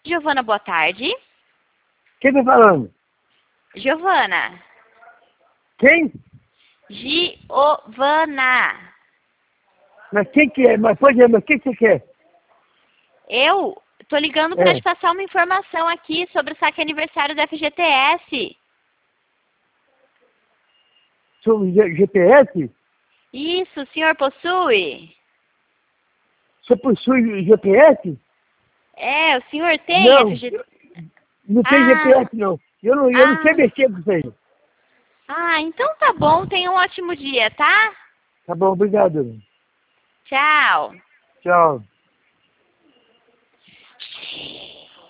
Giovana, boa tarde. Quem tá falando? Giovana. Quem? Giovana. Mas quem que é? Mas pode mas o que você quer? Eu tô ligando para te passar uma informação aqui sobre o saque aniversário da FGTS. Sobre GPS? Isso, o senhor possui? Você possui GPS? É, o senhor tem Não, FGTS? não tem GPS não. Eu não sei mexer com isso aí. Então tá bom. Tenha um ótimo dia, tá? Tá bom, obrigado. Tchau. Tchau.